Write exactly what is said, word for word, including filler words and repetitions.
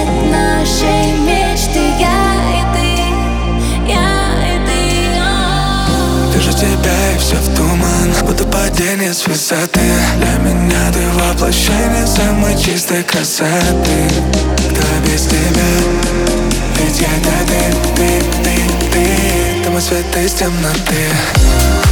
цвет нашей мечты. Я и ты, я и ты. О. Вижу тебя и все в туман, будто падение с высоты. Для меня ты воплощение самой чистой красоты. Кто без тебя? Ведь я это ты, ты, ты, ты. Ты мой свет из темноты.